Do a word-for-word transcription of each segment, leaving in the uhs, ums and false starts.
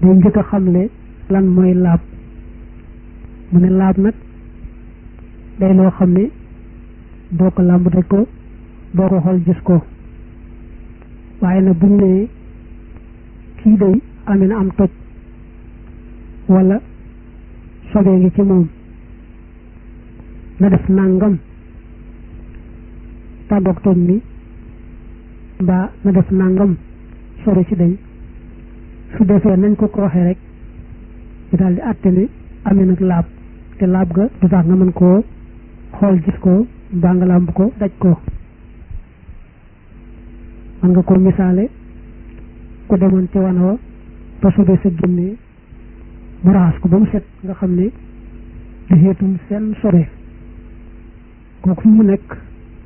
day njëkk a xamle lan mooy laab mu ne laab nag day loo xam ne boo ko làmb daj ko boo ko xool gis ko waaye nag buñ ne kii day amee na am toj wala sobee ngi ci moom na def nangam tàggoog toj mi mbaa na def nangam sori ci dañ su defee nañ ko ko waxee rek ñu daal di àtte ne amee nag laab te laab ga du tax nga mën koo xool gis ko mbaa nga làmb ko daj ko man nga ko misaale ku demoon ci wana wa ba sobee sa génnee mu raxas ko ba mu set nga xam ne di xeetul seen sobe kooku fi mu nekk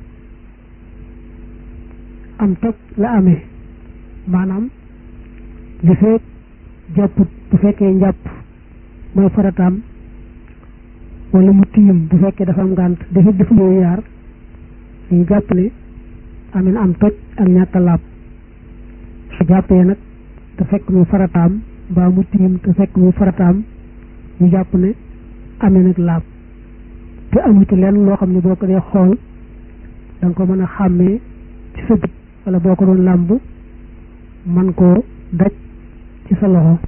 am toj la amee maanaam li fekk jàpput bu fekkee njàpp mooy farataam wala mu tiim bu fekkee dafa am ngànt dafa def yooyu yaar dañu jàpp ne amee na am toj ak ñàkk a laab su jàppee nag te fekk muy farataam mbaa mu tiim te fekk muy farataam ñu jàpp ne amee nag laab te amuti leen loo xam ne boo ko dee xool da nga ko mën a xàmmee ci sa bët wala boo ko doon làmb man koo daj ci sa loxo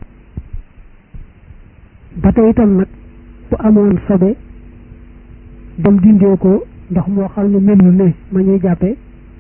ba tey itam nag bu amoon sobe dem dindee ko ndox moo xam ne melul ne ma ñuy jàppe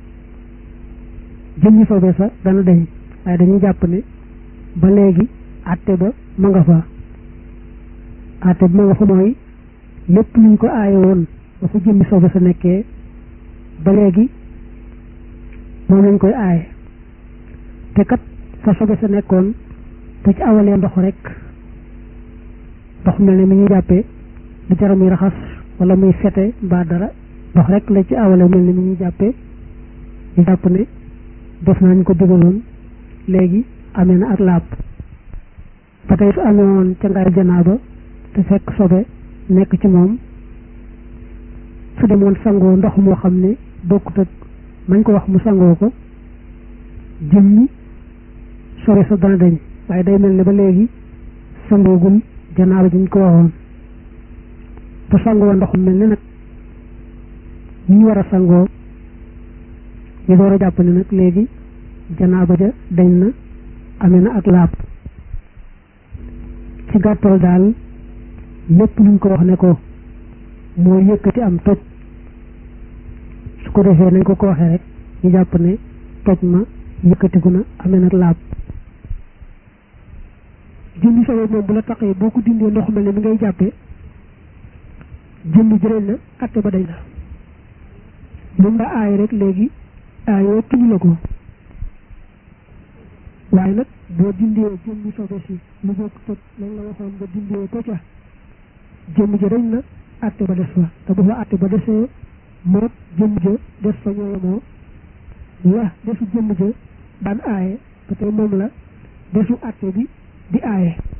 jëmmi sobe sa dana deñ waaye dañuy jàpp ne ba léegi àtte ba ma nga fa àtte ba ma nga fa mooy lépp luñ ko aaye woon ba fa jëmmi sobe sa nekkee ba léegi moom lañ koy aaye te kat fa sobe sa nekkoon te ci awalee ndox rek ndox mel ne mi ñuy jàppee du jar muy raxas wala muy fete mbaa dara ndox rek la ci awale mel ne mi ñuy jàppee ñu jàpp ne def nañ ko dugaloon léegi amee na ak laab ba tey su amee woon ca ngaay janaaba te fekk sobe nekk ci moom su demoon sangoo ndox moo xam ne bokkut ak mañ ko wax mu sangoo ko jëmmi sobe sa dana dañ waaye day mel ne ba léegi sangoogul janaaba ji ñu ko waxoon bu sangoo ndox mel ne nag ñu war a sangoo ñu door a jàpp ne nag léegi janaaba ja dañ na amee na ak laab ci gàttal daal lépp luñ ko wax ne ko moo yëkkati am toj su ko defee nañ ko ko waxee rek ñu jàpp ne toj ma yëkkatiku na amee nag laab jëmmi sobe moom bu la taqee boo ko dindee ndox mel ne mi ngay jàppee jëmmi jërëñ la atte ba dañ la moom nga aay rek léegi aayoo tuñ la ko waaye nag boo dindee jëmmi sobe si lu bokk toj lañ la waxoon nga dindee ko ca jëmmi ja dañ la atte ba des fa te bu fa atte ba desee moot jëmmi ja des fa ñoo yemoo la desu jëmmi ja daan aaye ba tey moom la desu atte bi di aaye